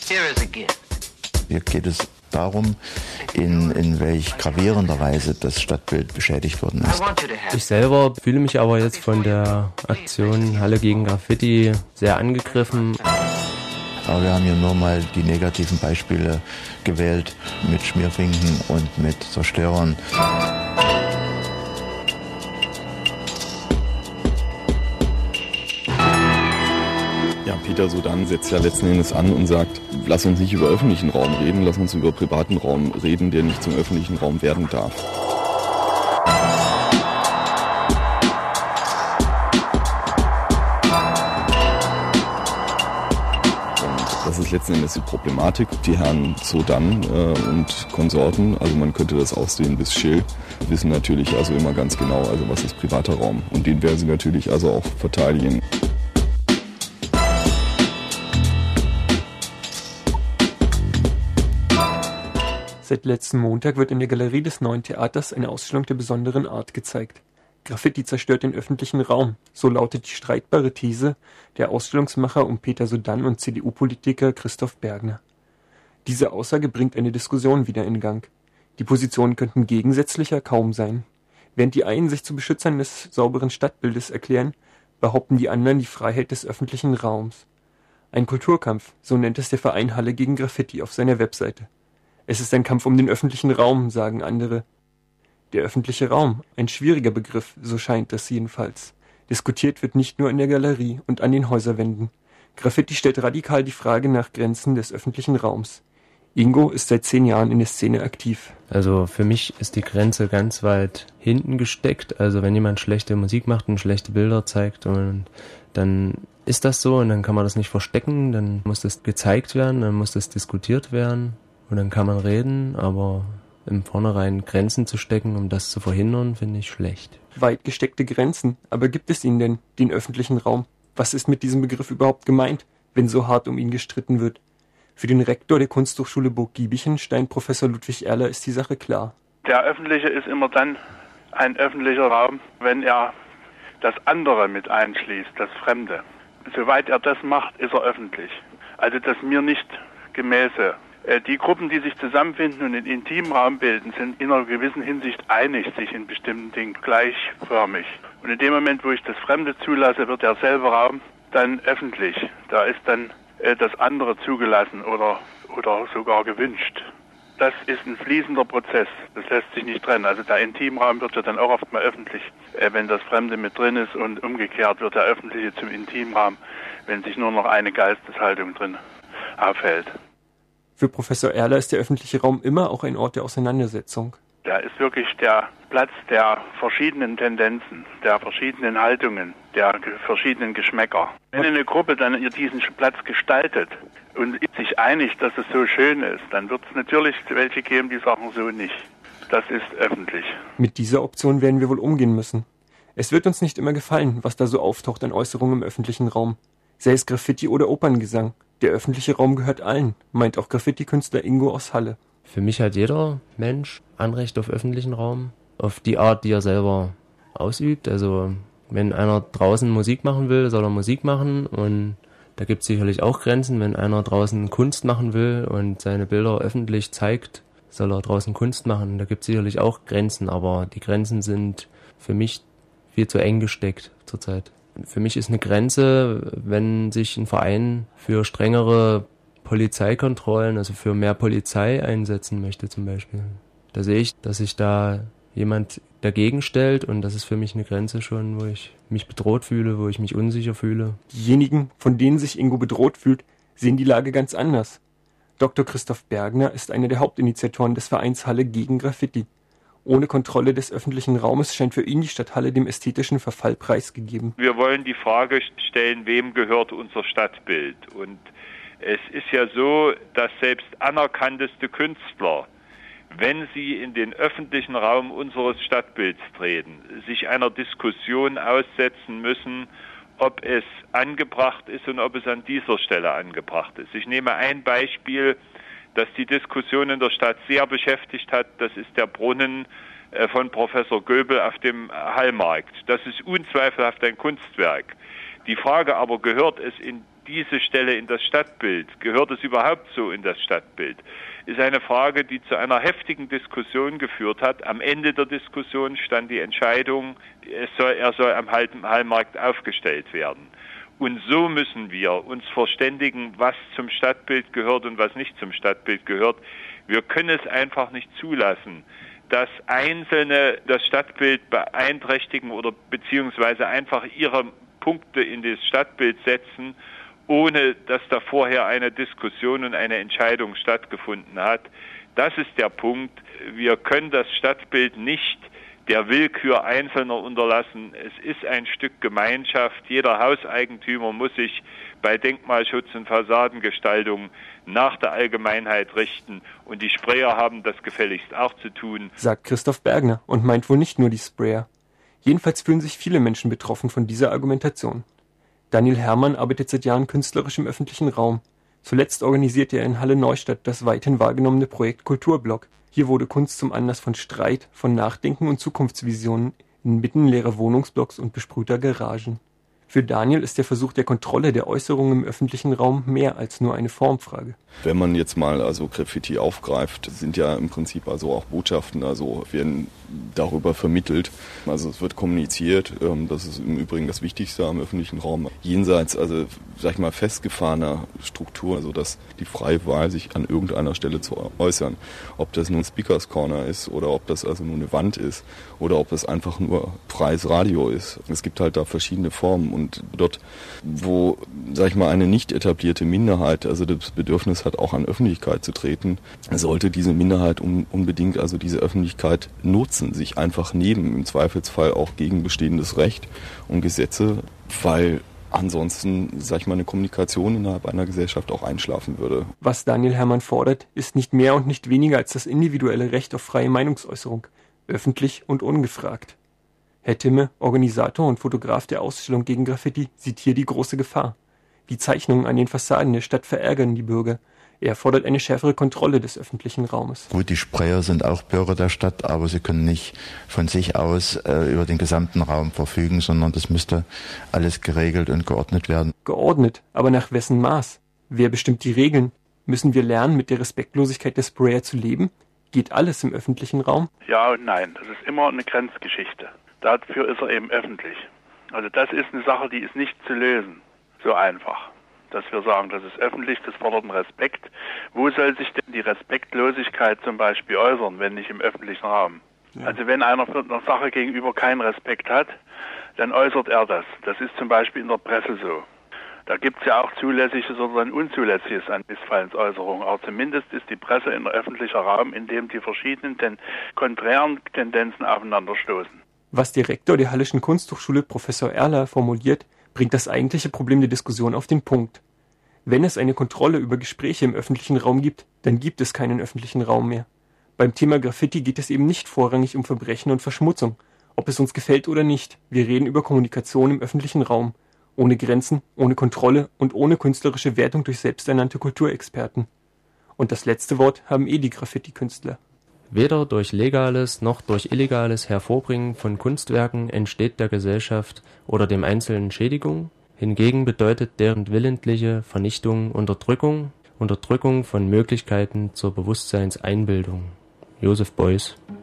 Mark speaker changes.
Speaker 1: Hier geht es darum, in welch gravierender Weise das Stadtbild beschädigt worden ist.
Speaker 2: Ich selber fühle mich aber jetzt von der Aktion Halle gegen Graffiti sehr angegriffen.
Speaker 1: Aber wir haben hier nur mal die negativen Beispiele gewählt mit Schmierfinken und mit Zerstörern.
Speaker 3: Ja, Peter Sodan setzt ja letzten Endes an und sagt, lass uns nicht über öffentlichen Raum reden, lass uns über privaten Raum reden, der nicht zum öffentlichen Raum werden darf. Das ist letzten Endes die Problematik. Die Herren Sodan und Konsorten, also man könnte das auch sehen bis Schill, wissen natürlich also immer ganz genau, also was ist privater Raum. Und den werden sie natürlich also auch verteidigen.
Speaker 4: Seit letzten Montag wird in der Galerie des Neuen Theaters eine Ausstellung der besonderen Art gezeigt. Graffiti zerstört den öffentlichen Raum, so lautet die streitbare These der Ausstellungsmacher um Peter Sodan und CDU-Politiker Christoph Bergner. Diese Aussage bringt eine Diskussion wieder in Gang. Die Positionen könnten gegensätzlicher kaum sein. Während die einen sich zu Beschützern des sauberen Stadtbildes erklären, behaupten die anderen die Freiheit des öffentlichen Raums. Ein Kulturkampf, so nennt es der Verein Halle gegen Graffiti auf seiner Webseite. Es ist ein Kampf um den öffentlichen Raum, sagen andere. Der öffentliche Raum, ein schwieriger Begriff, so scheint das jedenfalls. Diskutiert wird nicht nur in der Galerie und an den Häuserwänden. Graffiti stellt radikal die Frage nach Grenzen des öffentlichen Raums. Ingo ist seit 10 Jahren in der Szene aktiv.
Speaker 2: Also für mich ist die Grenze ganz weit hinten gesteckt. Also wenn jemand schlechte Musik macht und schlechte Bilder zeigt, und dann ist das so und dann kann man das nicht verstecken, dann muss das gezeigt werden, dann muss das diskutiert werden. Und dann kann man reden, aber im Vornherein Grenzen zu stecken, um das zu verhindern, finde ich schlecht.
Speaker 4: Weit gesteckte Grenzen, aber gibt es ihn denn, den öffentlichen Raum? Was ist mit diesem Begriff überhaupt gemeint, wenn so hart um ihn gestritten wird? Für den Rektor der Kunsthochschule Burg Giebichenstein, Professor Ludwig Erler, ist die Sache klar.
Speaker 5: Der öffentliche ist immer dann ein öffentlicher Raum, wenn er das andere mit einschließt, das Fremde. Soweit er das macht, ist er öffentlich. Also das mir nicht gemäße. Die Gruppen, die sich zusammenfinden und einen intimen Raum bilden, sind in einer gewissen Hinsicht einig, sich in bestimmten Dingen gleichförmig. Und in dem Moment, wo ich das Fremde zulasse, wird derselbe Raum dann öffentlich. Da ist dann das andere zugelassen oder sogar gewünscht. Das ist ein fließender Prozess. Das lässt sich nicht trennen. Also der Intimraum wird ja dann auch oft mal öffentlich, wenn das Fremde mit drin ist, und umgekehrt wird der öffentliche zum Intimraum, wenn sich nur noch eine Geisteshaltung drin aufhält.
Speaker 4: Für Professor Erler ist der öffentliche Raum immer auch ein Ort der Auseinandersetzung.
Speaker 5: Da ist wirklich der Platz der verschiedenen Tendenzen, der verschiedenen Haltungen, der verschiedenen Geschmäcker. Wenn eine Gruppe dann diesen Platz gestaltet und ist sich einig, dass es so schön ist, dann wird es natürlich welche geben, die sagen so nicht. Das ist öffentlich.
Speaker 4: Mit dieser Option werden wir wohl umgehen müssen. Es wird uns nicht immer gefallen, was da so auftaucht an Äußerungen im öffentlichen Raum. Sei es Graffiti oder Operngesang. Der öffentliche Raum gehört allen, meint auch Graffiti-Künstler Ingo aus Halle.
Speaker 2: Für mich hat jeder Mensch Anrecht auf öffentlichen Raum, auf die Art, die er selber ausübt. Also wenn einer draußen Musik machen will, soll er Musik machen, und da gibt es sicherlich auch Grenzen. Wenn einer draußen Kunst machen will und seine Bilder öffentlich zeigt, soll er draußen Kunst machen. Da gibt es sicherlich auch Grenzen, aber die Grenzen sind für mich viel zu eng gesteckt zurzeit. Für mich ist eine Grenze, wenn sich ein Verein für strengere Polizeikontrollen, also für mehr Polizei einsetzen möchte zum Beispiel. Da sehe ich, dass sich da jemand dagegen stellt, und das ist für mich eine Grenze schon, wo ich mich bedroht fühle, wo ich mich unsicher fühle.
Speaker 4: Diejenigen, von denen sich Ingo bedroht fühlt, sehen die Lage ganz anders. Dr. Christoph Bergner ist einer der Hauptinitiatoren des Vereins Halle gegen Graffiti. Ohne Kontrolle des öffentlichen Raumes scheint für ihn die Stadt Halle dem ästhetischen Verfall preisgegeben.
Speaker 6: Wir wollen die Frage stellen, wem gehört unser Stadtbild? Und es ist ja so, dass selbst anerkannteste Künstler, wenn sie in den öffentlichen Raum unseres Stadtbilds treten, sich einer Diskussion aussetzen müssen, ob es angebracht ist und ob es an dieser Stelle angebracht ist. Ich nehme ein Beispiel, das die Diskussion in der Stadt sehr beschäftigt hat. Das ist der Brunnen von Professor Göbel auf dem Hallmarkt. Das ist unzweifelhaft ein Kunstwerk. Die Frage aber, gehört es in diese Stelle in das Stadtbild? Gehört es überhaupt so in das Stadtbild? Ist eine Frage, die zu einer heftigen Diskussion geführt hat. Am Ende der Diskussion stand die Entscheidung, er soll am Hallmarkt aufgestellt werden. Und so müssen wir uns verständigen, was zum Stadtbild gehört und was nicht zum Stadtbild gehört. Wir können es einfach nicht zulassen, dass Einzelne das Stadtbild beeinträchtigen oder beziehungsweise einfach ihre Punkte in das Stadtbild setzen, ohne dass da vorher eine Diskussion und eine Entscheidung stattgefunden hat. Das ist der Punkt. Wir können das Stadtbild nicht der Willkür Einzelner unterlassen. Es ist ein Stück Gemeinschaft. Jeder Hauseigentümer muss sich bei Denkmalschutz und Fassadengestaltung nach der Allgemeinheit richten. Und die Sprayer haben das gefälligst auch zu tun,
Speaker 4: sagt Christoph Bergner und meint wohl nicht nur die Sprayer. Jedenfalls fühlen sich viele Menschen betroffen von dieser Argumentation. Daniel Herrmann arbeitet seit Jahren künstlerisch im öffentlichen Raum. Zuletzt organisierte er in Halle Neustadt das weithin wahrgenommene Projekt Kulturblock. Hier wurde Kunst zum Anlass von Streit, von Nachdenken und Zukunftsvisionen inmitten leerer Wohnungsblocks und besprühter Garagen. Für Daniel ist der Versuch der Kontrolle der Äußerungen im öffentlichen Raum mehr als nur eine Formfrage.
Speaker 3: Wenn man jetzt mal also Graffiti aufgreift, sind ja im Prinzip also auch Botschaften, also werden darüber vermittelt. Also es wird kommuniziert, das ist im Übrigen das Wichtigste am öffentlichen Raum. Jenseits, also sag ich mal, festgefahrener Struktur, also dass die freie Wahl, sich an irgendeiner Stelle zu äußern. Ob das nun Speakers Corner ist oder ob das also nur eine Wand ist oder ob es einfach nur freies Radio ist. Es gibt halt da verschiedene Formen und dort, wo, sag ich mal, eine nicht etablierte Minderheit, also das Bedürfnis hat, auch an Öffentlichkeit zu treten, sollte diese Minderheit unbedingt also diese Öffentlichkeit nutzen, sich einfach nehmen, im Zweifelsfall auch gegen bestehendes Recht und Gesetze, weil ansonsten, sag ich mal, eine Kommunikation innerhalb einer Gesellschaft auch einschlafen würde.
Speaker 4: Was Daniel Herrmann fordert, ist nicht mehr und nicht weniger als das individuelle Recht auf freie Meinungsäußerung, öffentlich und ungefragt. Herr Timme, Organisator und Fotograf der Ausstellung gegen Graffiti, sieht hier die große Gefahr. Die Zeichnungen an den Fassaden der Stadt verärgern die Bürger. Er fordert eine schärfere Kontrolle des öffentlichen Raumes.
Speaker 1: Gut, die Sprayer sind auch Bürger der Stadt, aber sie können nicht von sich aus über den gesamten Raum verfügen, sondern das müsste alles geregelt und geordnet werden.
Speaker 4: Geordnet, aber nach wessen Maß? Wer bestimmt die Regeln? Müssen wir lernen, mit der Respektlosigkeit der Sprayer zu leben? Geht alles im öffentlichen Raum?
Speaker 5: Ja und nein, das ist immer eine Grenzgeschichte. Dafür ist er eben öffentlich. Also das ist eine Sache, die ist nicht zu lösen, so einfach. Dass wir sagen, das ist öffentlich, das fordert einen Respekt. Wo soll sich denn die Respektlosigkeit zum Beispiel äußern, wenn nicht im öffentlichen Raum? Ja. Also wenn einer für eine Sache gegenüber keinen Respekt hat, dann äußert er das. Das ist zum Beispiel in der Presse so. Da gibt es ja auch zulässiges oder ein unzulässiges an Missfallensäußerungen. Aber zumindest ist die Presse ein öffentlicher Raum, in dem die verschiedenen konträren Tendenzen aufeinanderstoßen.
Speaker 4: Was der Rektor der Hallischen Kunsthochschule, Professor Erler, formuliert, bringt das eigentliche Problem der Diskussion auf den Punkt. Wenn es eine Kontrolle über Gespräche im öffentlichen Raum gibt, dann gibt es keinen öffentlichen Raum mehr. Beim Thema Graffiti geht es eben nicht vorrangig um Verbrechen und Verschmutzung. Ob es uns gefällt oder nicht, wir reden über Kommunikation im öffentlichen Raum. Ohne Grenzen, ohne Kontrolle und ohne künstlerische Wertung durch selbsternannte Kulturexperten. Und das letzte Wort haben die Graffiti-Künstler.
Speaker 2: Weder durch legales noch durch illegales Hervorbringen von Kunstwerken entsteht der Gesellschaft oder dem Einzelnen Schädigung. Hingegen bedeutet deren willentliche Vernichtung Unterdrückung von Möglichkeiten zur Bewusstseinseinbildung. Joseph Beuys.